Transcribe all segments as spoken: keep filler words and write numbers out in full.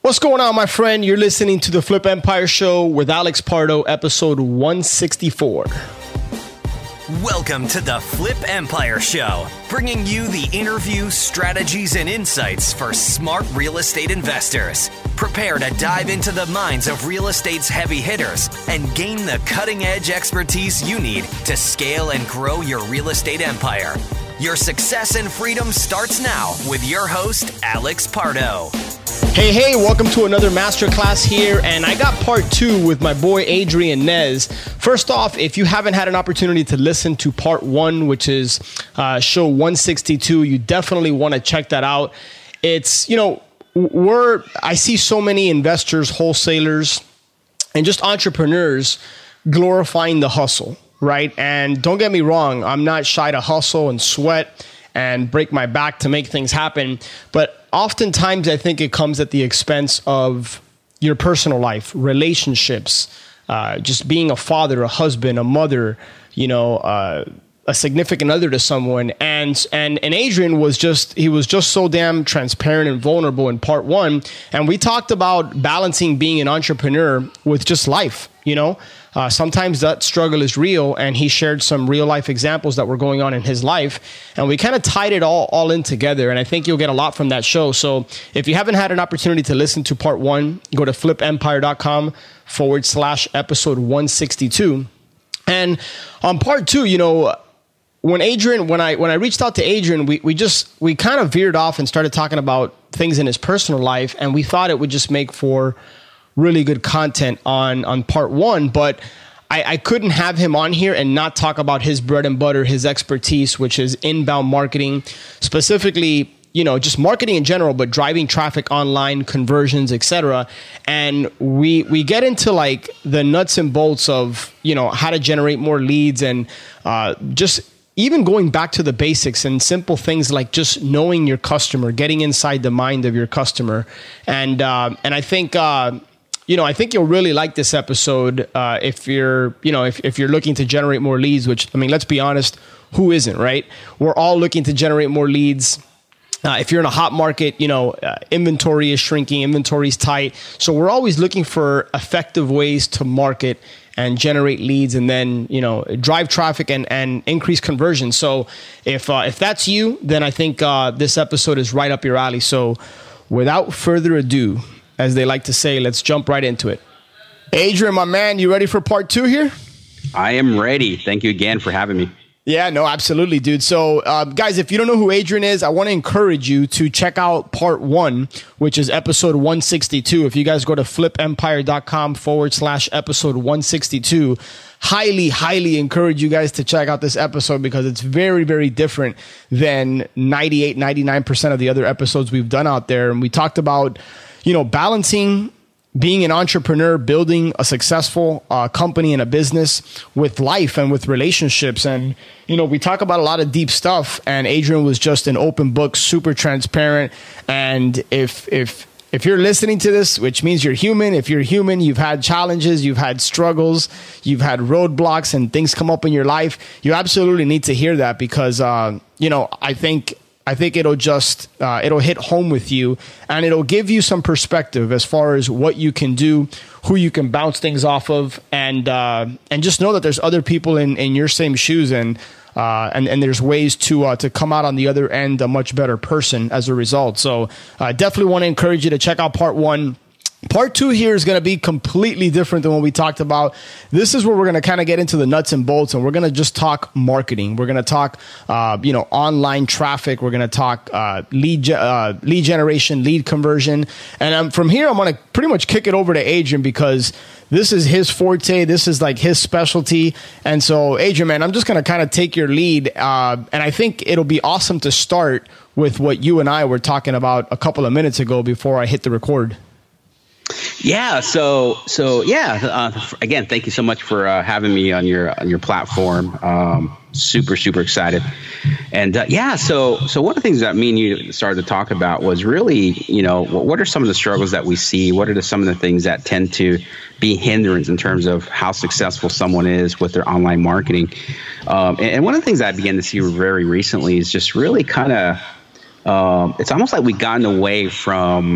What's going on, my friend? You're listening to the Flip Empire Show with Alex Pardo, episode one sixty-four. Welcome to the Flip Empire Show, bringing you the interviews, strategies, and insights for smart real estate investors. Prepare to dive into the minds of real estate's heavy hitters and gain the cutting-edge expertise you need to scale and grow your real estate empire. Your success and freedom starts now with your host, Alex Pardo. Hey, hey, welcome to another masterclass here, and I got part two with my boy Adrian Nez. First off, if you haven't had an opportunity to listen to part one, which is uh, show one sixty-two, you definitely want to check that out. It's, you know, we're, I see so many investors, wholesalers, and just entrepreneurs glorifying the hustle, right? And don't get me wrong, I'm not shy to hustle and sweat and break my back to make things happen. But oftentimes I think it comes at the expense of your personal life, relationships, uh, just being a father, a husband, a mother, you know, uh, a significant other to someone. And, and, and Adrian was just, he was just so damn transparent and vulnerable in part one. And we talked about balancing being an entrepreneur with just life, you know. Uh, sometimes that struggle is real, and he shared some real life examples that were going on in his life, and we kind of tied it all, all in together, and I think you'll get a lot from that show. So if you haven't had an opportunity to listen to part one, go to flipempire.com forward slash episode one sixty-two. And on part two, you know, when Adrian, when I when I reached out to Adrian, we we just, we kind of veered off and started talking about things in his personal life, and we thought it would just make for really good content on, on part one, but I, I couldn't have him on here and not talk about his bread and butter, his expertise, which is inbound marketing, specifically, you know, just marketing in general, but driving traffic online, conversions, et cetera. And we, we get into like the nuts and bolts of, you know, how to generate more leads and uh, just even going back to the basics and simple things like just knowing your customer, getting inside the mind of your customer. And, uh, and I think, uh, You know, I think you'll really like this episode uh, if you're, you know, if, if you're looking to generate more leads, which, I mean, let's be honest, who isn't, right? We're all looking to generate more leads. Uh, if you're in a hot market, you know, uh, inventory is shrinking, inventory is tight. So we're always looking for effective ways to market and generate leads and then, you know, drive traffic and, and increase conversion. So if, uh, if that's you, then I think uh, this episode is right up your alley. So without further ado, as they like to say, let's jump right into it. Adrian, my man, you ready for part two here? I am ready. Thank you again for having me. Yeah, no, absolutely, dude. So, uh, guys, if you don't know who Adrian is, I want to encourage you to check out part one, which is episode one sixty-two. If you guys go to flipempire.com forward slash episode one sixty-two, highly, highly encourage you guys to check out this episode because it's very, very different than ninety-eight, ninety-nine percent of the other episodes we've done out there. And we talked about, you know, balancing being an entrepreneur, building a successful uh, company and a business with life and with relationships. And, you know, we talk about a lot of deep stuff, and Adrian was just an open book, super transparent. And if, if, if you're listening to this, which means you're human, if you're human, you've had challenges, you've had struggles, you've had roadblocks and things come up in your life, you absolutely need to hear that because, uh, you know, I think I think it'll just, uh, it'll hit home with you and it'll give you some perspective as far as what you can do, who you can bounce things off of, and, uh, and just know that there's other people in, in your same shoes and, uh, and, and there's ways to, uh, to come out on the other end a much better person as a result. So I uh, definitely want to encourage you to check out part one. Part two here is going to be completely different than what we talked about. This is where we're going to kind of get into the nuts and bolts, and we're going to just talk marketing. We're going to talk, uh, you know, online traffic. We're going to talk uh, lead ge- uh, lead generation, lead conversion. And um, from here, I'm going to pretty much kick it over to Adrian because this is his forte. This is like his specialty. And so, Adrian, man, I'm just going to kind of take your lead. Uh, and I think it'll be awesome to start with what you and I were talking about a couple of minutes ago before I hit the record. Yeah. So, so yeah, uh, again, thank you so much for uh, having me on your, on your platform. Um, super, super excited. And uh, yeah, so, so one of the things that me and you started to talk about was really, you know, what are some of the struggles that we see? What are the, some of the things that tend to be hindrance in terms of how successful someone is with their online marketing? Um, and, and one of the things I began to see very recently is just really kind of, um, it's almost like we've gotten away from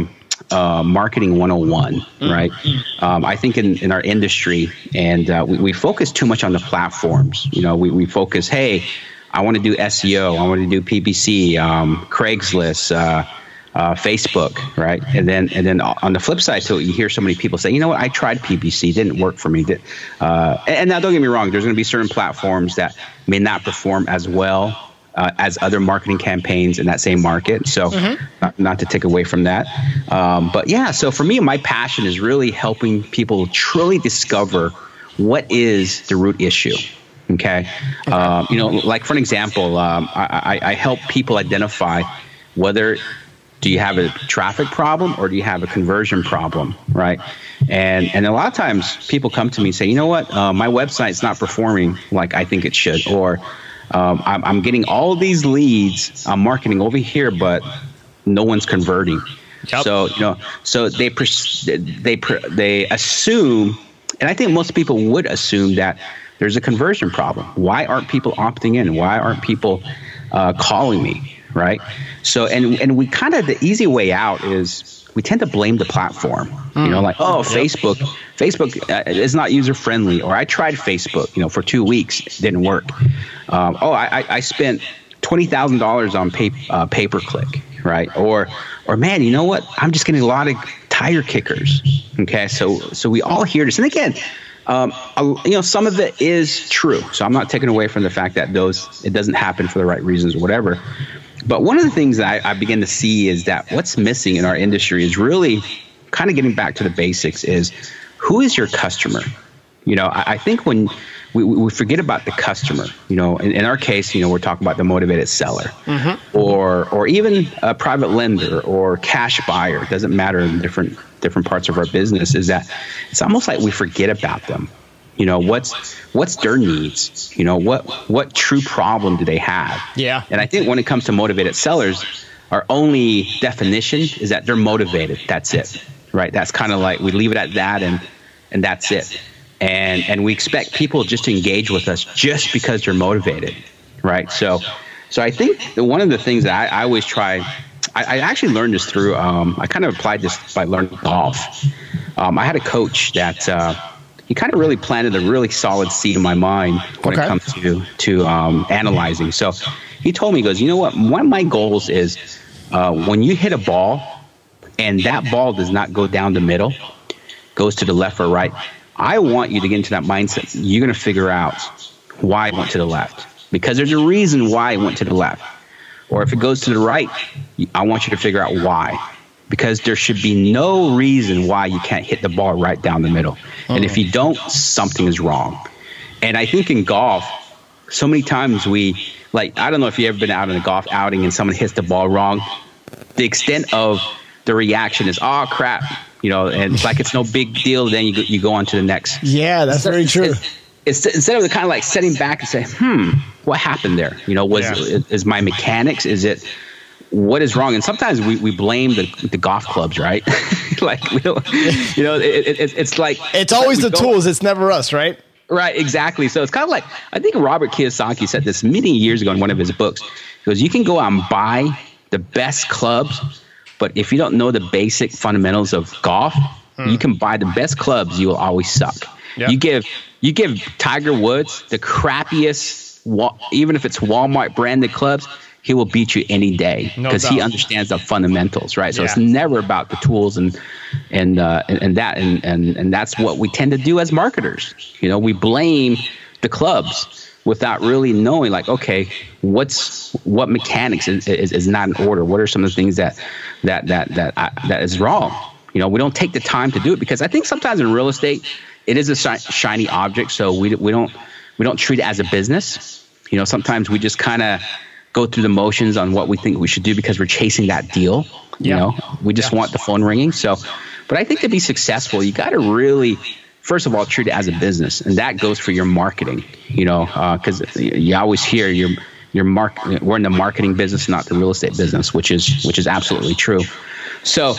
uh, marketing one oh one, right? Um, I think in, in our industry, and uh, we, we focus too much on the platforms. You know, we, we focus, hey, I want to do S E O, I want to do P P C, um, Craigslist, uh, uh, Facebook, right? And then and then on the flip side to it, you hear so many people say, you know what, I tried P P C, didn't work for me. Uh, and now don't get me wrong, there's going to be certain platforms that may not perform as well Uh, as other marketing campaigns in that same market. So mm-hmm. not, not to take away from that. Um, but yeah, so for me, my passion is really helping people truly discover what is the root issue. Okay. okay. Um, you know, like for an example, um, I, I, I help people identify whether do you have a traffic problem or do you have a conversion problem, right? And and a lot of times people come to me and say, you know what, uh, my website's not performing like I think it should, or Um, I'm, I'm getting all these leads. I'm marketing over here, but no one's converting. Yep. So you know, so they pers- they they assume, and I think most people would assume that there's a conversion problem. Why aren't people opting in? Why aren't people uh, calling me? Right. So and and we kind of the easy way out is we tend to blame the platform. Mm. You know, like oh, yep. Facebook. Facebook uh, is not user friendly, or I tried Facebook, you know, for two weeks, it didn't work. Um, oh, I, I spent twenty thousand dollars on pay, uh, pay per click, right? Or, or man, you know what? I'm just getting a lot of tire kickers. Okay, so so we all hear this, and again, um, you know, some of it is true. So I'm not taking away from the fact that those it doesn't happen for the right reasons or whatever. But one of the things that I, I begin to see is that what's missing in our industry is really kind of getting back to the basics. Is who is your customer? You know, I, I think when we, we forget about the customer, you know, in, in our case, you know, we're talking about the motivated seller mm-hmm. or or even a private lender or cash buyer. It doesn't matter in different different parts of our business, is that it's almost like we forget about them. You know, what's what's their needs? You know, what what true problem do they have? Yeah. And I think when it comes to motivated sellers, our only definition is that they're motivated. That's it. Right. That's kind of like we leave it at that, and and that's it. And and we expect people just to engage with us just because they're motivated. Right. So so I think that one of the things that I, I always try, I, I actually learned this through, um, I kind of applied this by learning golf. Um, I had a coach that uh, he kind of really planted a really solid seed in my mind when okay. it comes to, to um, analyzing. So he told me, he goes, you know what, one of my goals is uh, when you hit a ball, and that ball does not go down the middle, goes to the left or right, I want you to get into that mindset. You're going to figure out why it went to the left, because there's a reason why it went to the left. Or if it goes to the right, I want you to figure out why, because there should be no reason why you can't hit the ball right down the middle. Mm. And if you don't, something is wrong. And I think in golf, so many times we, like, I don't know if you've ever been out in a golf outing and someone hits the ball wrong. The extent of the reaction is, oh, crap, you know, and it's like it's no big deal. Then you go, you go on to the next. Yeah, that's instead, very true. It's, it's, instead of the kind of like sitting back and say, hmm, what happened there? You know, was yeah. is my mechanics? Is it what is wrong? And sometimes we, we blame the the golf clubs, right? Like, we don't, you know, it, it, it's like it's always like the tools. It's never us, right? Right, exactly. So it's kind of like, I think Robert Kiyosaki said this many years ago in one of his books. He goes, you can go out and buy the best clubs, but if you don't know the basic fundamentals of golf, hmm. you can buy the best clubs, you will always suck. Yep. You give you give Tiger Woods the crappiest, even if it's Walmart branded clubs, he will beat you any day because no he understands the fundamentals, right? So yeah. it's never about the tools and and uh, and, and that and, and and that's what we tend to do as marketers. You know, we blame the clubs without really knowing, like, okay, what's what mechanics is, is, is not in order? What are some of the things that that that that I, that is wrong? You know, we don't take the time to do it because I think sometimes in real estate, it is a shi- shiny object, so we we don't we don't treat it as a business. You know, sometimes we just kind of go through the motions on what we think we should do because we're chasing that deal. You yeah. know, we just yeah. want the phone ringing. So, but I think to be successful, you got to really, first of all, treat it as a business, and that goes for your marketing. You know, because uh, you always hear your your mark. We're in the marketing business, not the real estate business, which is which is absolutely true. So,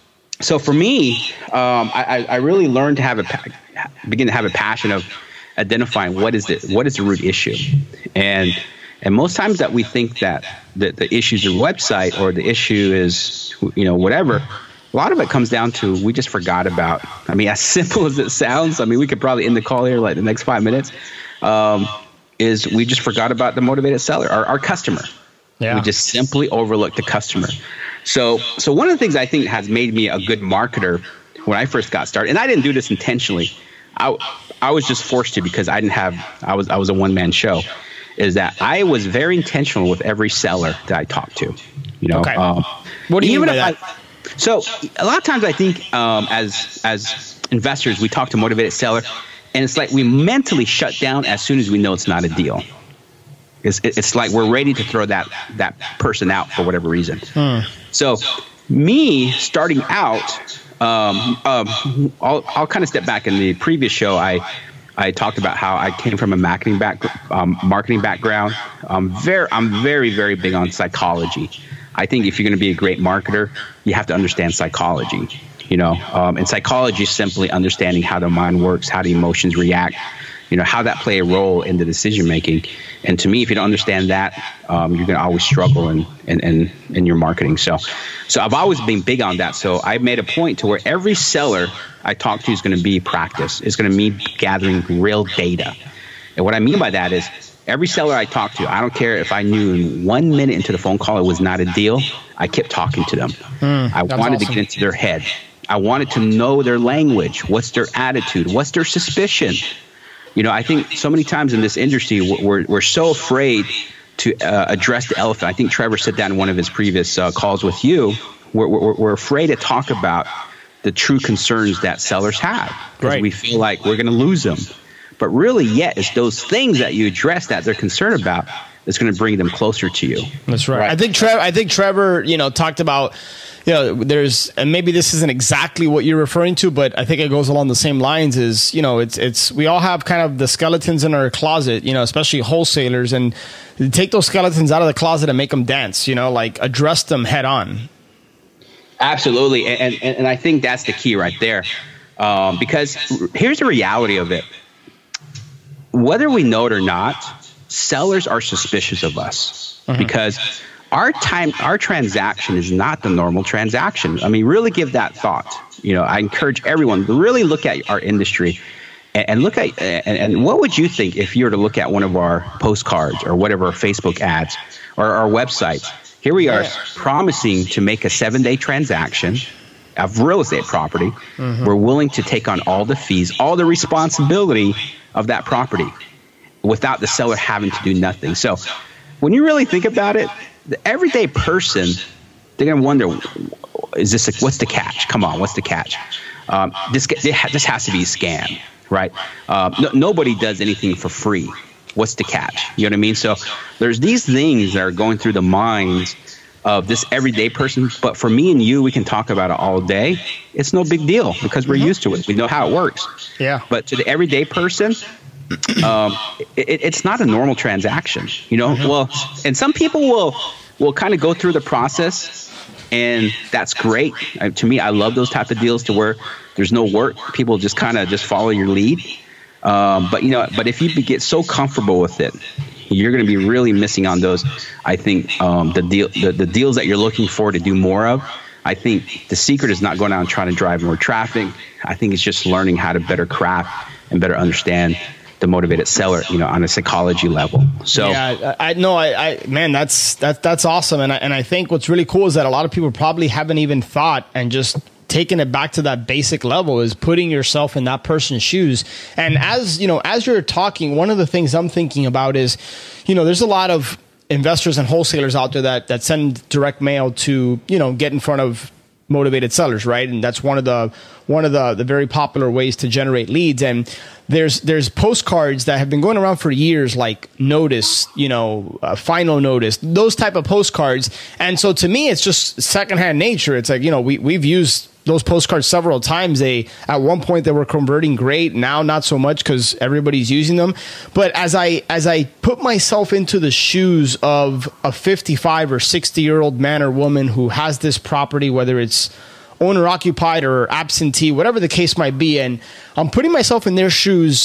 so for me, um, I, I really learned to have a begin to have a passion of identifying what is the what is the root issue, and and most times that we think that the, the issue is your website or the issue is, you know, whatever, a lot of it comes down to we just forgot about. I mean, as simple as it sounds, I mean, we could probably end the call here like the next five minutes. Um, is we just forgot about the motivated seller, our, our customer. Yeah. We just simply overlooked the customer. So, so one of the things I think has made me a good marketer when I first got started, and I didn't do this intentionally. I, I was just forced to because I didn't have. I was I was a one man show. Is that I was very intentional with every seller that I talked to. You know. Okay. Um, what do you mean by that? I, so a lot of times I think um, as as investors we talk to motivated seller, and it's like we mentally shut down as soon as we know it's not a deal. It's, it's like we're ready to throw that that person out for whatever reason. Hmm. So me starting out, um, um, I'll, I'll kind of step back. In the previous show, I I talked about how I came from a marketing back um, marketing background. I'm very I'm very very big on psychology. I think if you're going to be a great marketer, you have to understand psychology. You know, um, and psychology is simply understanding how the mind works, how the emotions react. You know, how that play a role in the decision making. And to me, if you don't understand that, um, you're going to always struggle in, in, in, in your marketing. So, so I've always been big on that. So I made a point to where every seller I talk to is going to be practice. It's going to mean gathering real data. And what I mean by that is every seller I talk to, I don't care if I knew in one minute into the phone call it was not a deal, I kept talking to them. Mm, I wanted awesome. to get into their head. I wanted to know their language. What's their attitude? What's their suspicion? You know, I think so many times in this industry, we're we're so afraid to uh, address the elephant. I think Trevor said that in one of his previous uh, calls with you. We're, we're we're afraid to talk about the true concerns that sellers have because right. we feel like we're going to lose them. But really, yet it's those things that you address that they're concerned about that's going to bring them closer to you. That's right. right. I think Trevor. I think Trevor, you know, talked about. You know, there's, and maybe this isn't exactly what you're referring to, but I think it goes along the same lines is, you know, it's, it's, we all have kind of the skeletons in our closet, you know, especially wholesalers, and take those skeletons out of the closet and make them dance, you know, like address them head on. Absolutely. And, and, and I think that's the key right there. Um, because here's the reality of it. Whether we know it or not, sellers are suspicious of us mm-hmm. because Our time, our transaction is not the normal transaction. I mean, really give that thought. You know, I encourage everyone to really look at our industry and, and look at, and, and what would you think if you were to look at one of our postcards or whatever, our Facebook ads or our websites? Here we are yeah. promising to make a seven day transaction of real estate property. Mm-hmm. We're willing to take on all the fees, all the responsibility of that property without the seller having to do nothing. So when you really think about it, the everyday person, they're going to wonder, is this a, what's the catch? Come on, what's the catch? Um, this this has to be a scam, right? Uh, no, nobody does anything for free. What's the catch? You know what I mean? So there's these things that are going through the minds of this everyday person. But for me and you, we can talk about it all day. It's no big deal because we're mm-hmm. used to it. We know how it works. Yeah. But to the everyday person, um, it, it's not a normal transaction, you know. Mm-hmm. Well, and some people will will kind of go through the process, and that's great. Uh, to me, I love those type of deals to where there's no work. People just kind of just follow your lead. Um, but you know, but if you get so comfortable with it, you're going to be really missing on those. I think um, the deal, the, the deals that you're looking for to do more of. I think the secret is not going out and trying to drive more traffic. I think it's just learning how to better craft and better understand the motivated seller, you know, on a psychology level. So yeah, I know, I, I, man, that's, that, that's awesome. And I, and I think what's really cool is that a lot of people probably haven't even thought and just taking it back to that basic level is putting yourself in that person's shoes. And as, you know, as you're talking, one of the things I'm thinking about is, you know, there's a lot of investors and wholesalers out there that, that send direct mail to, you know, get in front of motivated sellers, right? And that's one of the one of the, the very popular ways to generate leads. And there's there's postcards that have been going around for years, like Notice, you know, uh, Final Notice, those type of postcards. And so to me, it's just secondhand nature. It's like, you know, we we've used those postcards several times. They at one point they were converting great. Now not so much because everybody's using them. But as I as I put myself into the shoes of a fifty-five or sixty year old man or woman who has this property, whether it's owner occupied or absentee, whatever the case might be, and I'm putting myself in their shoes,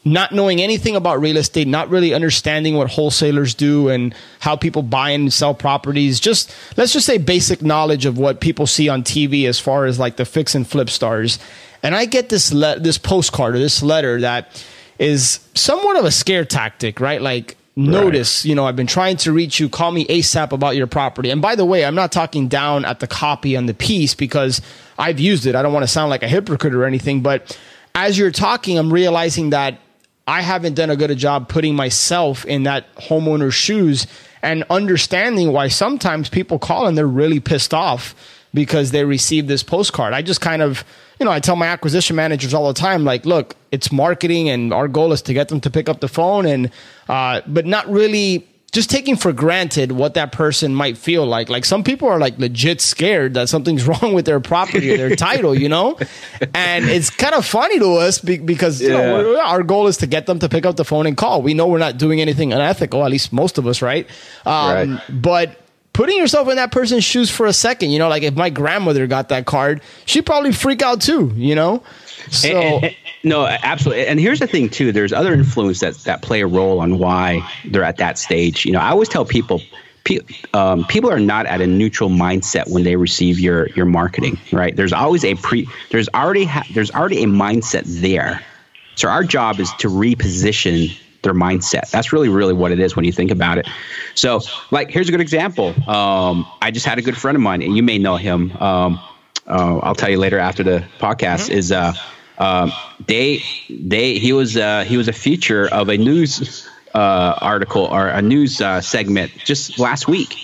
not knowing anything about real estate, not really understanding what wholesalers do and how people buy and sell properties. Just let's just say basic knowledge of what people see on T V as far as like the fix and flip stars. And I get this le- this postcard or this letter that is somewhat of a scare tactic, right? Like, notice, right. you know, I've been trying to reach you. Call me ASAP about your property. And by the way, I'm not talking down at the copy on the piece because I've used it. I don't want to sound like a hypocrite or anything. But as you're talking, I'm realizing that I haven't done a good job putting myself in that homeowner's shoes and understanding why sometimes people call and they're really pissed off because they received this postcard. I just kind of, you know, I tell my acquisition managers all the time, like, look, it's marketing and our goal is to get them to pick up the phone and, uh, but not really just taking for granted what that person might feel like. Like some people are like legit scared that something's wrong with their property or their title, you know? And it's kind of funny to us be- because you yeah. know, our goal is to get them to pick up the phone and call. We know we're not doing anything unethical, at least most of us, right? Um, right. But putting yourself in that person's shoes for a second, you know, like if my grandmother got that card, she'd probably freak out too, you know? So and, and, no, absolutely. And here's the thing too, there's other influence that, that play a role on why they're at that stage. You know, I always tell people, pe- um, people are not at a neutral mindset when they receive your, your marketing, right? There's always a pre, there's already, ha- there's already a mindset there. So our job is to reposition their mindset. That's really, really what it is when you think about it. So like, here's a good example. Um, I just had a good friend of mine and you may know him. Um, uh, I'll tell you later after the podcast mm-hmm. is, uh, um, they, they, he was, uh, he was a feature of a news, uh, article or a news, uh, segment just last week.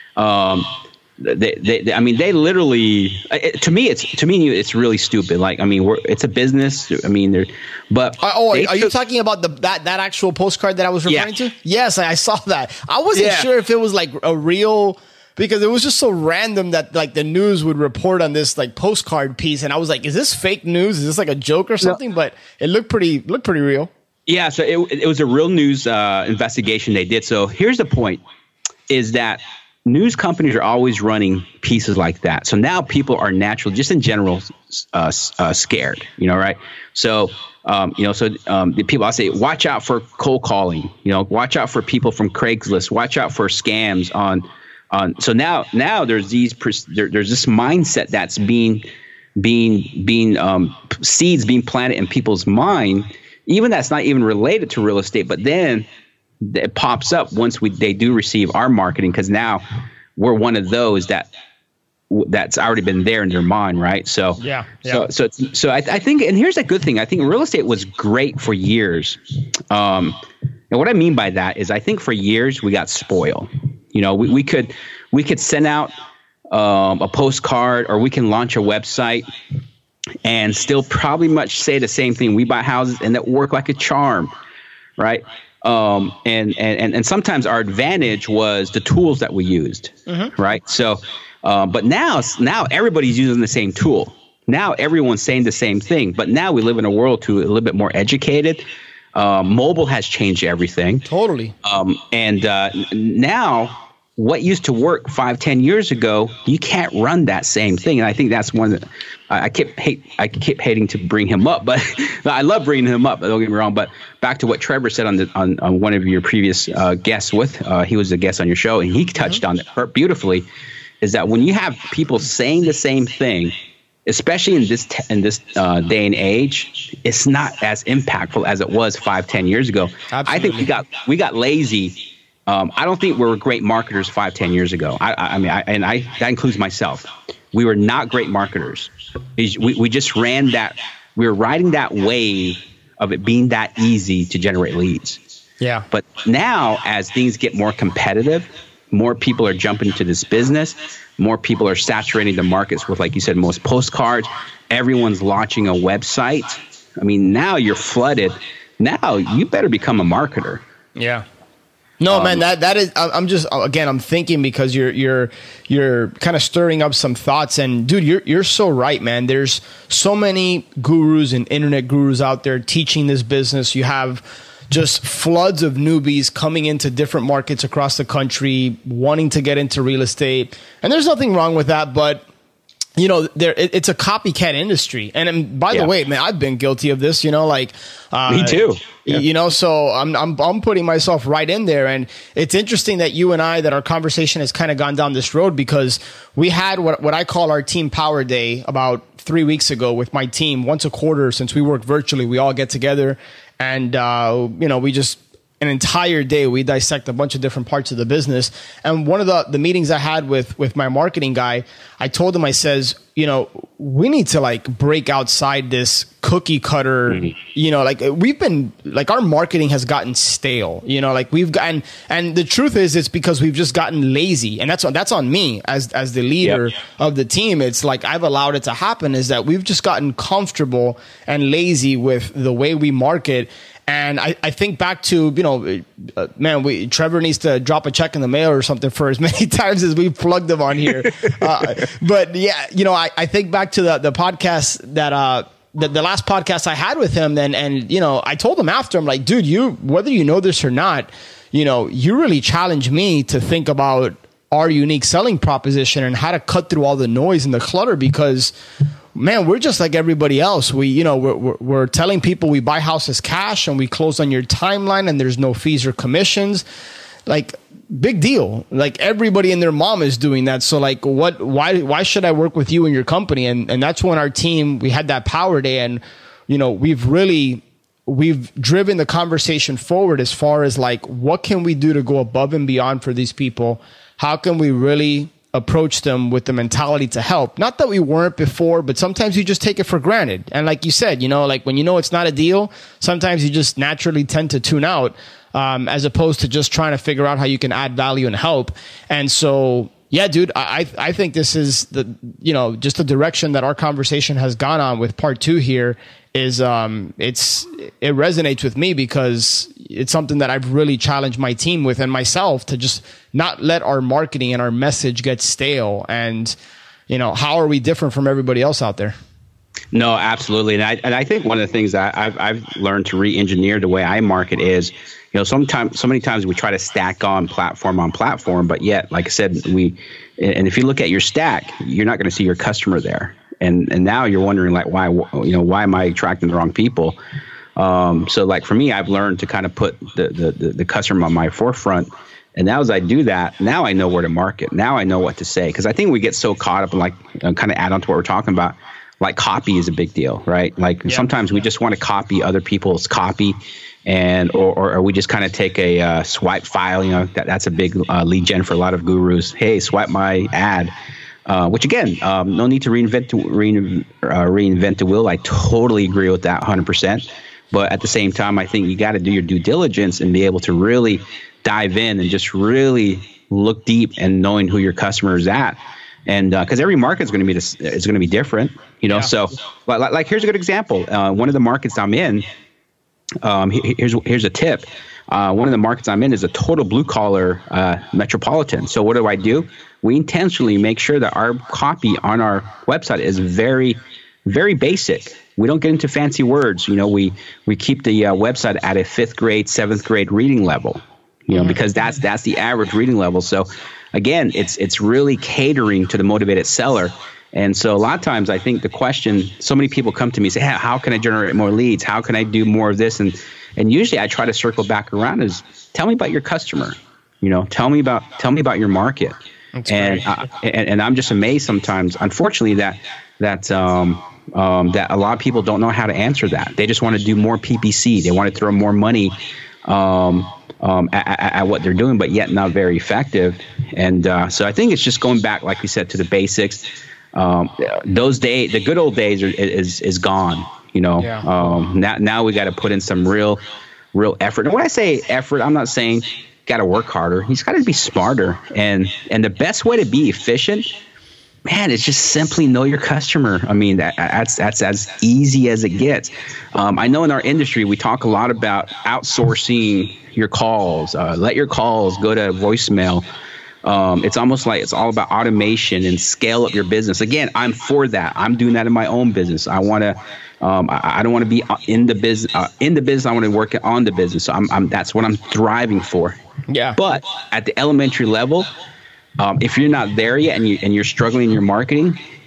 Um, They, they, I mean, they literally. It, to me, it's to me, it's really stupid. Like, I mean, we're, it's a business. I mean, they're, but uh, oh, are took, you talking about the that, that actual postcard that I was referring yeah. to? Yes, I saw that. I wasn't yeah. sure if it was like a real, because it was just so random that like the news would report on this like postcard piece, and I was like, is this fake news? Is this like a joke or something? No. But it looked pretty looked pretty real. Yeah, so it it was a real news uh, investigation they did. So here's the point: is that news companies are always running pieces like that. So now people are natural, just in general, uh, uh, scared, you know, right? So, um, you know, so um, the people, I say, watch out for cold calling, you know, watch out for people from Craigslist, watch out for scams on, on. So now, now there's these, there, there's this mindset that's being, being, being, um, seeds being planted in people's mind, even that's not even related to real estate, but then it pops up once we they do receive our marketing, because now we're one of those that that's already been there in their mind, right? So yeah, yeah. so so it's, so I, I think, and here's a good thing. I think real estate was great for years. Um, and what I mean by that is, I think for years we got spoiled. You know, we, we could we could send out um, a postcard, or we can launch a website and still probably much say the same thing. We buy houses, and that work like a charm, right? Um, and, and, and sometimes our advantage was the tools that we used, mm-hmm. right? So, uh, but now, now everybody's using the same tool. Now everyone's saying the same thing, but now we live in a world too, a little bit more educated. Uh, mobile has changed everything. Totally. Um, and uh, now what used to work five, ten years ago, you can't run that same thing. And I think that's one that I, I keep hate. I keep hating to bring him up, but I love bringing him up. Don't get me wrong. But back to what Trevor said on the on, on one of your previous uh, guests with, uh, he was a guest on your show, and he touched mm-hmm. on it beautifully. Is that when you have people saying the same thing, especially in this t- in this uh, day and age, it's not as impactful as it was five, ten years ago. Absolutely. I think we got we got lazy. Um, I don't think we were great marketers five, ten years ago. I, I, I mean, I, and I that includes myself. We were not great marketers. We, we just ran that. We were riding that wave of it being that easy to generate leads. Yeah. But now, as things get more competitive, more people are jumping into this business. More people are saturating the markets with, like you said, most postcards. Everyone's launching a website. I mean, now you're flooded. Now you better become a marketer. Yeah. No, um, man, that that is. I'm just again. I'm thinking because you're you're you're kind of stirring up some thoughts, and dude, you're you're so right, man. There's so many gurus and internet gurus out there teaching this business. You have just floods of newbies coming into different markets across the country, wanting to get into real estate, and there's nothing wrong with that. But you know, there it, it's a copycat industry. And, and by yeah. the way, man, I've been guilty of this, you know, like, uh, me too. Yeah. You know, so I'm, I'm, I'm putting myself right in there. And it's interesting that you and I, that our conversation has kind of gone down this road, because we had what, what I call our team power day about three weeks ago with my team. Once a quarter, since we work virtually, we all get together and, uh, you know, we just, an entire day, we dissect a bunch of different parts of the business. And one of the, the meetings I had with, with my marketing guy, I told him, I says, you know, we need to like break outside this cookie cutter, mm-hmm. you know, like we've been like, our marketing has gotten stale, you know, like we've gotten, and the truth is it's because we've just gotten lazy. And that's, that's on me as, as the leader yep. of the team. It's like, I've allowed it to happen, is that we've just gotten comfortable and lazy with the way we market. And I, I think back to, you know, uh, man, we Trevor needs to drop a check in the mail or something for as many times as we've plugged him on here. Uh, but yeah, you know, I, I think back to the, the podcast that, uh, the, the last podcast I had with him, and, and, you know, I told him after, I'm like, dude, you, whether you know this or not, you know, you really challenged me to think about our unique selling proposition and how to cut through all the noise and the clutter, because man, we're just like everybody else. We, you know, we're, we're, we're telling people we buy houses cash and we close on your timeline and there's no fees or commissions. Like, big deal. Like, everybody and their mom is doing that. So like, what, why, why should I work with you and your company? And, and that's when our team, we had that power day, and, you know, we've really, we've driven the conversation forward as far as like, what can we do to go above and beyond for these people? How can we really approach them with the mentality to help? Not that we weren't before, but sometimes you just take it for granted. And like you said, you know, like when you know it's not a deal, sometimes you just naturally tend to tune out, um, as opposed to just trying to figure out how you can add value and help. And so, yeah, dude, I I think this is the, you know, just the direction that our conversation has gone on with part two here is, um, it's, it resonates with me because it's something that I've really challenged my team with and myself to just not let our marketing and our message get stale. And, you know, how are we different from everybody else out there? No, absolutely. And I, and I think one of the things that I've, I've learned to re-engineer the way I market is, you know, sometimes, so many times we try to stack on platform on platform, but yet, like I said, we, and if you look at your stack, you're not going to see your customer there. And, and now you're wondering like, why, you know, why am I attracting the wrong people? Um, so like for me, I've learned to kind of put the, the, the, the customer on my forefront. And now as I do that, now I know where to market. Now I know what to say. Cause I think we get so caught up in like, uh, kind of add on to what we're talking about. Like copy is a big deal, right? Like yeah. sometimes we just want to copy other people's copy, and or, or, or we just kind of take a uh, swipe file. You know, that, that's a big uh, lead gen for a lot of gurus. Hey, swipe my ad. Uh, which again, um, no need to reinvent to re, uh, reinvent the wheel. I totally agree with that one hundred percent. But at the same time, I think you got to do your due diligence and be able to really dive in and just really look deep and knowing who your customer is at. And because uh, every market is going to be this, is going to be different, you know. Yeah. So, like, like, here's a good example. Uh, one of the markets I'm in, um, here's here's a tip. Uh, one of the markets I'm in is a total blue collar uh, metropolitan. So what do I do? We intentionally make sure that our copy on our website is very, very basic. We don't get into fancy words. You know, we we keep the uh, website at a fifth grade, seventh grade reading level. You know, mm-hmm. because that's that's the average reading level. So. Again, it's it's really catering to the motivated seller. And so a lot of times I think the question, so many people come to me and say, hey, how can I generate more leads? How can I do more of this? And and usually I try to circle back around is tell me about your customer. You know, tell me about tell me about your market. That's and, uh, and and I'm just amazed sometimes, unfortunately, that that um, um, that a lot of people don't know how to answer that. They just want to do more P P C. They want to throw more money um Um, at, at, at what they're doing, but yet not very effective. And uh, so I think it's just going back, like we said, to the basics. Um, those days, the good old days are, is is gone. You know, yeah. um, now now we got to put in some real, real effort. And when I say effort, I'm not saying got to work harder. He's got to be smarter. And and the best way to be efficient, man, it's just simply know your customer. I mean, that, that's that's as easy as it gets. Um, I know in our industry we talk a lot about outsourcing your calls. Uh, let your calls go to voicemail. Um, it's almost like it's all about automation and scale up your business. Again, I'm for that. I'm doing that in my own business. I want to. Um, I, I don't want to be in the business. Uh, in the business, I want to work on the business. So I'm, I'm. That's what I'm thriving for. Yeah. But at the elementary level, um, if you're not there yet and you and you're struggling in your marketing,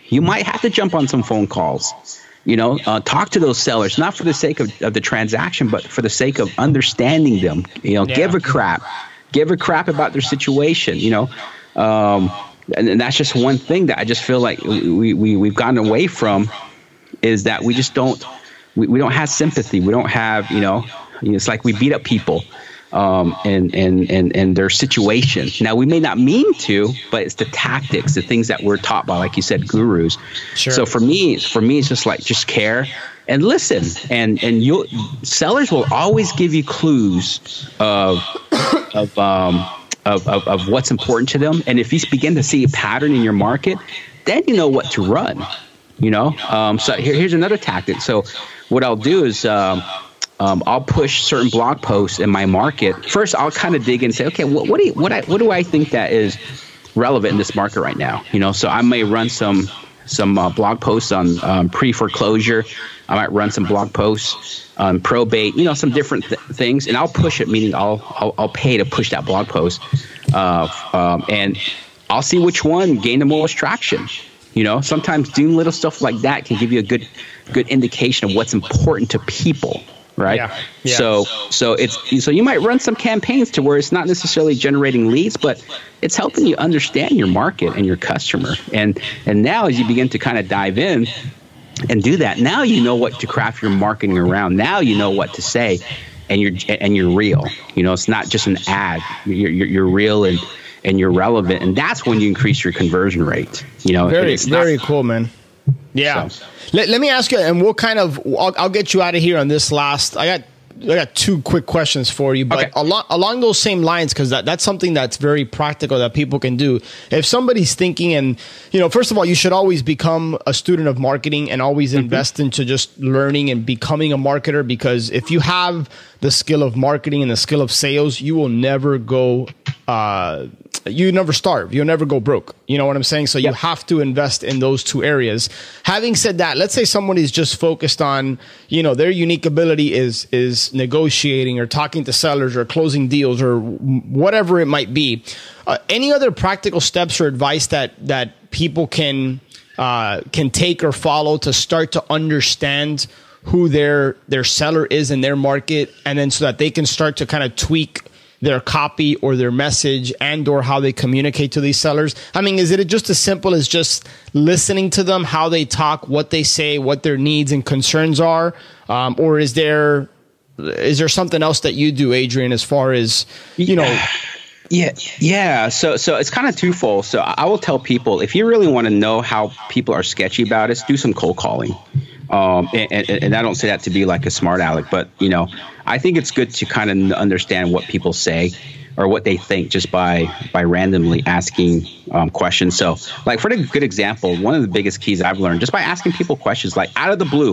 you might have to jump on some phone calls. You know, uh, talk to those sellers, not for the sake of, of the transaction, but for the sake of understanding them. You know, yeah. give a crap, give a crap about their situation. You know, um, and, and that's just one thing that I just feel like we, we we've gotten away from, is that we just don't we, we don't have sympathy. We don't have you know, you know it's like we beat up people. Um, and, and, and, and their situation. Now, we may not mean to, but it's the tactics, the things that we're taught by, like you said, gurus. Sure. So for me, for me, it's just like, just care and listen. And, and you sellers will always give you clues of, of, um, of, of, of what's important to them. And if you begin to see a pattern in your market, then you know what to run, you know? Um, so here, here's another tactic. So what I'll do is, um, Um, I'll push certain blog posts in my market. First, I'll kind of dig in and say, okay, what, what do you, what I, what do I think that is relevant in this market right now? You know, so I may run some some uh, blog posts on um, pre-foreclosure. I might run some blog posts on probate. You know, some different th- things, and I'll push it. Meaning, I'll I'll, I'll pay to push that blog post, uh, um, and I'll see which one gained the most traction. You know, sometimes doing little stuff like that can give you a good good indication of what's important to people. Right. Yeah, yeah. So so it's so you might run some campaigns to where it's not necessarily generating leads, but it's helping you understand your market and your customer. And and now as you begin to kind of dive in and do that, now you know what to craft your marketing around. Now you know what to say, and you're and you're real. You know, it's not just an ad. You're you're, you're real and and you're relevant, and that's when you increase your conversion rate. You know, very it's very not, cool, man. Yeah. So. Let, let me ask you, and we'll kind of, I'll, I'll get you out of here on this last, I got I got two quick questions for you, but okay. along, along those same lines, because that, that's something that's very practical that people can do. If somebody's thinking, and, you know, first of all, you should always become a student of marketing and always mm-hmm. invest into just learning and becoming a marketer, because if you have the skill of marketing and the skill of sales, you will never go, uh, you never starve. You'll never go broke. You know what I'm saying? So yep. you have to invest in those two areas. Having said that, let's say somebody's just focused on, you know, their unique ability is is negotiating or talking to sellers or closing deals or whatever it might be. Uh, any other practical steps or advice that that people can uh, can take or follow to start to understand who their their seller is in their market, and then so that they can start to kind of tweak their copy or their message and or how they communicate to these sellers? I mean, is it just as simple as just listening to them, how they talk, what they say, what their needs and concerns are? Um, or is there is there something else that you do, Adrian, as far as, you know? Yeah, yeah. So so it's kind of twofold. So I will tell people, if you really want to know how people are sketchy about us, do some cold calling. Um, and, and, and I don't say that to be like a smart aleck, but, you know, I think it's good to kind of understand what people say or what they think just by by randomly asking um, questions. So, like, for a good example, one of the biggest keys I've learned just by asking people questions, like out of the blue,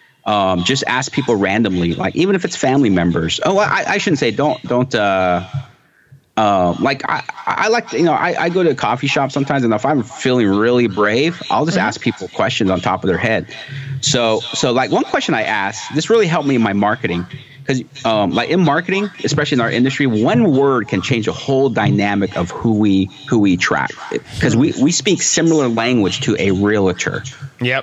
um, just ask people randomly, like even if it's family members. Oh, I, I shouldn't say don't don't. Uh, Uh, like I, I like, you know, I, I go to a coffee shop sometimes, and if I'm feeling really brave, I'll just ask people questions on top of their head. So, so like one question I asked, this really helped me in my marketing, because um, like in marketing, especially in our industry, one word can change a whole dynamic of who we who we attract, because we we speak similar language to a realtor. Yep.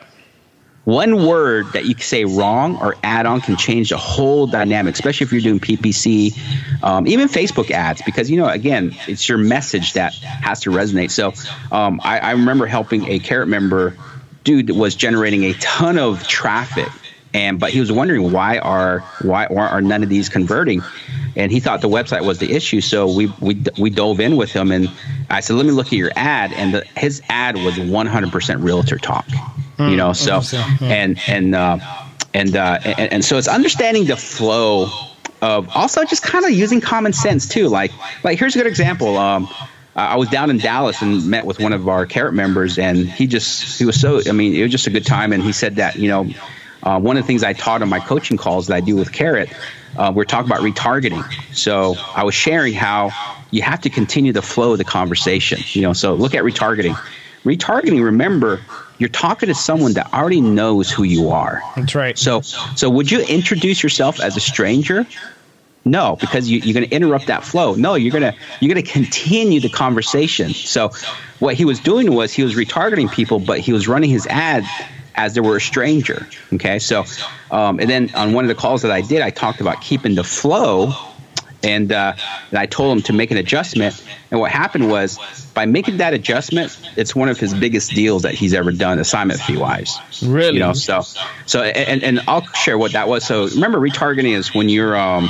One word that you can say wrong or add on can change the whole dynamic, especially if you're doing P P C, um, even Facebook ads, because, you know, again, it's your message that has to resonate. So um, I, I remember helping a Carrot member, dude was generating a ton of traffic, and but he was wondering why are why are none of these converting, and he thought the website was the issue. So we we we dove in with him, and I said, let me look at your ad, and the, his ad was one hundred percent realtor talk. You know, so and and uh, and, uh, and and so it's understanding the flow of also just kind of using common sense too. Like like here's a good example. Um, I was down in Dallas and met with one of our Carrot members, and he just he was so I mean it was just a good time. And he said that, you know, uh, one of the things I taught on my coaching calls that I do with Carrot, uh, we're talking about retargeting. So I was sharing how you have to continue the flow of the conversation. You know, so look at retargeting. Retargeting, remember, you're talking to someone that already knows who you are. That's right. So so would you introduce yourself as a stranger? No, because you, you're going to interrupt that flow. No, you're going to you're going to continue the conversation. So what he was doing was he was retargeting people, but he was running his ad as they were a stranger. Okay, so um, and then on one of the calls that I did, I talked about keeping the flow, and, uh, and I told him to make an adjustment. And what happened was, by making that adjustment, it's one of his biggest deals that he's ever done, assignment fee wise. Really? You know, so so and, and I'll share what that was. So remember, retargeting is when you're um,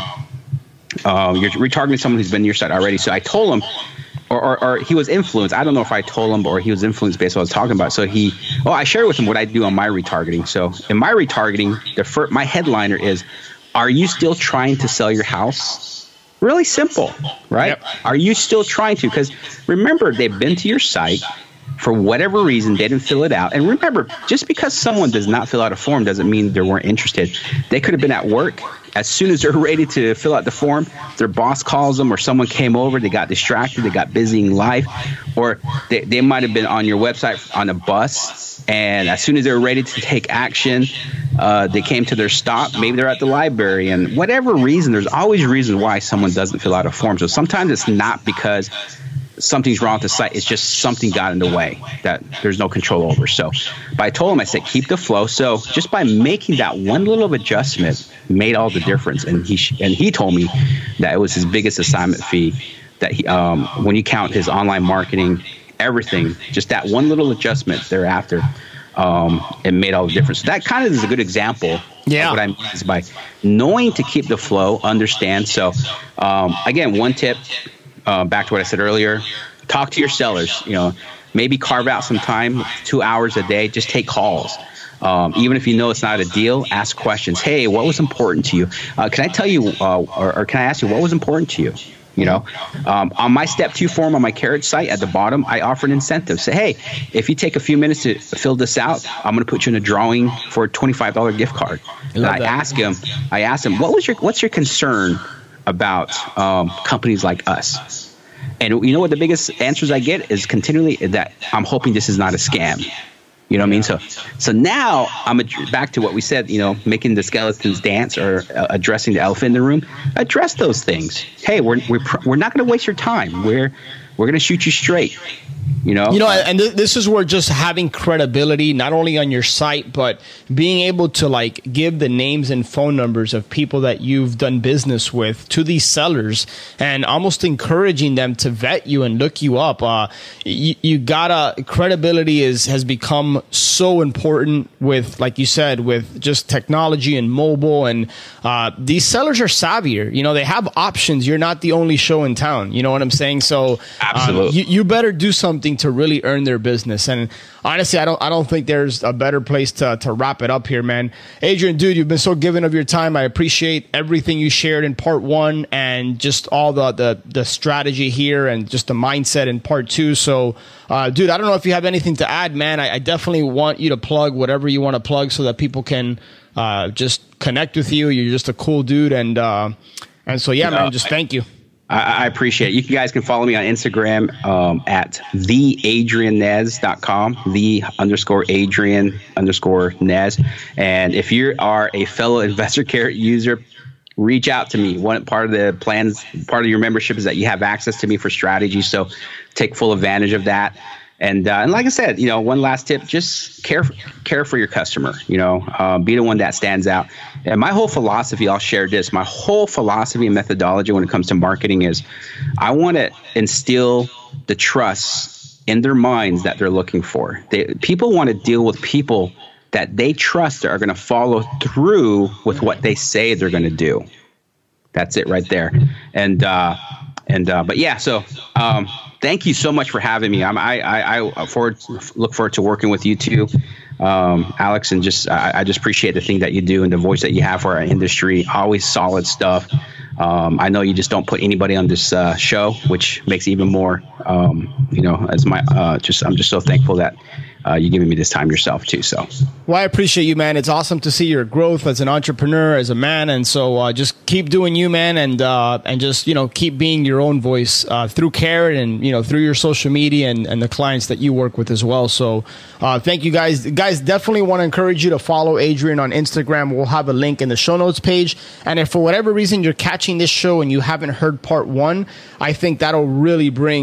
um you're retargeting someone who's been to your site already. So I told him. Or, or, or he was influenced. I don't know if I told him, or he was influenced based on what I was talking about. So he, oh, I shared with him what I do on my retargeting. So in my retargeting, the fir- my headliner is, "Are you still trying to sell your house?" Really simple, right? Yep. Are you still trying to? Because remember, they've been to your site. For whatever reason, they didn't fill it out. And remember, just because someone does not fill out a form doesn't mean they weren't interested. They could have been at work. As soon as they're ready to fill out the form, their boss calls them, or someone came over, they got distracted, they got busy in life, or they, they might have been on your website on a bus, and as soon as they were ready to take action, uh, they came to their stop. Maybe they're at the library, and whatever reason, there's always reasons why someone doesn't fill out a form. So sometimes it's not because something's wrong with the site. It's just something got in the way that there's no control over. So, but I told him, I said, keep the flow. So just by making that one little adjustment made all the difference. And he sh- and he told me that it was his biggest assignment fee. That he, um, when you count his online marketing, everything, just that one little adjustment thereafter, um, it made all the difference. So that kind of is a good example. Yeah. Of what I mean is by knowing to keep the flow, understand. So, um, again, one tip. Uh, back to what I said earlier, talk to your sellers, you know, maybe carve out some time, two hours a day, just take calls. Um, even if you know it's not a deal, ask questions. Hey, what was important to you? Uh, can I tell you, uh, or, or can I ask you what was important to you? You know, um, on my step two form on my Carrot site at the bottom, I offer an incentive. Say, hey, if you take a few minutes to fill this out, I'm going to put you in a drawing for a twenty-five dollars gift card. I and I ask him, I asked him, what was your, what's your concern about um, companies like us? And you know what the biggest answers I get is continually that I'm hoping this is not a scam. You know what I mean? So so now I'm ad- back to what we said, you know, making the skeletons dance, or uh, addressing the elephant in the room. Address those things. Hey, we're we're pr- we're not going to waste your time. We're we're going to shoot you straight. You know, you know, and th- this is where just having credibility, not only on your site, but being able to like give the names and phone numbers of people that you've done business with to these sellers, and almost encouraging them to vet you and look you up. Uh, you, you gotta credibility is has become so important with, like you said, with just technology and mobile, and uh, these sellers are savvier. You know, they have options. You're not the only show in town. You know what I'm saying? So absolutely, um, you, you better do something to really earn their business. And honestly, I don't I don't think there's a better place to to wrap it up here, man. Adrian, dude, you've been so giving of your time. I appreciate everything you shared in part one, and just all the the, the strategy here, and just the mindset in part two. So, uh, dude, I don't know if you have anything to add, man. I, I definitely want you to plug whatever you want to plug so that people can uh, just connect with you. You're just a cool dude. And, uh, and so, yeah, man, just thank you. I, I appreciate it. You guys can follow me on Instagram um, at the adrian nez dot com, the underscore Adrian underscore Nez. And if you are a fellow Investor Carrot user, reach out to me. One part of the plans, part of your membership is that you have access to me for strategy. So take full advantage of that. And, uh, and like I said, you know, one last tip, just care, care for your customer, you know, uh, be the one that stands out. And my whole philosophy, I'll share this, my whole philosophy and methodology when it comes to marketing is I want to instill the trust in their minds that they're looking for. They, people want to deal with people that they trust are going to follow through with what they say they're going to do. That's it right there. And, uh, and, uh, but yeah, so, um, thank you so much for having me. I'm, I, I, I forward, look forward to working with you too, um, Alex, and just I, I just appreciate the thing that you do and the voice that you have for our industry. Always solid stuff. Um, I know you just don't put anybody on this uh, show, which makes it even more. Um, you know, as my uh, just I'm just so thankful that uh, you're giving me this time yourself too. So, well, I appreciate you, man. It's awesome to see your growth as an entrepreneur, as a man, and so uh, just keep doing you, man, and uh, and just you know keep being your own voice uh, through Carrot and you know through your social media and, and the clients that you work with as well. So, uh, thank you, guys. Guys, definitely want to encourage you to follow Adrian on Instagram. We'll have a link in the show notes page. And if for whatever reason you're catching this show and you haven't heard part one, I think that'll really bring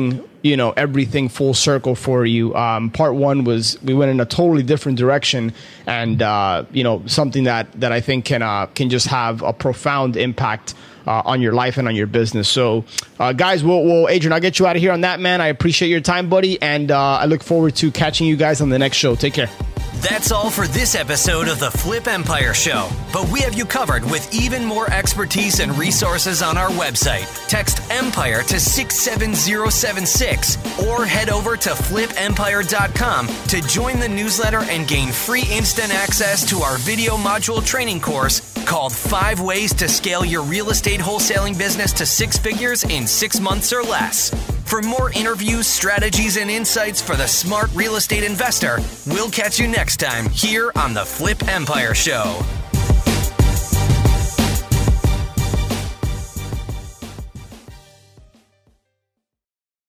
you know, everything full circle for you. Um, part one was, we went in a totally different direction, and, uh, you know, something that, that I think can, uh, can just have a profound impact uh, on your life and on your business. So, uh, guys, we'll, we'll, Adrian, I'll get you out of here on that, man. I appreciate your time, buddy. And uh, I look forward to catching you guys on the next show. Take care. That's all for this episode of the Flip Empire Show, but we have you covered with even more expertise and resources on our website. Text EMPIRE to six seven zero seven six or head over to flip empire dot com to join the newsletter and gain free instant access to our video module training course called Five Ways to Scale Your Real Estate Wholesaling Business to Six Figures in Six Months or Less. For more interviews, strategies, and insights for the smart real estate investor, we'll catch you next time here on the Flip Empire Show.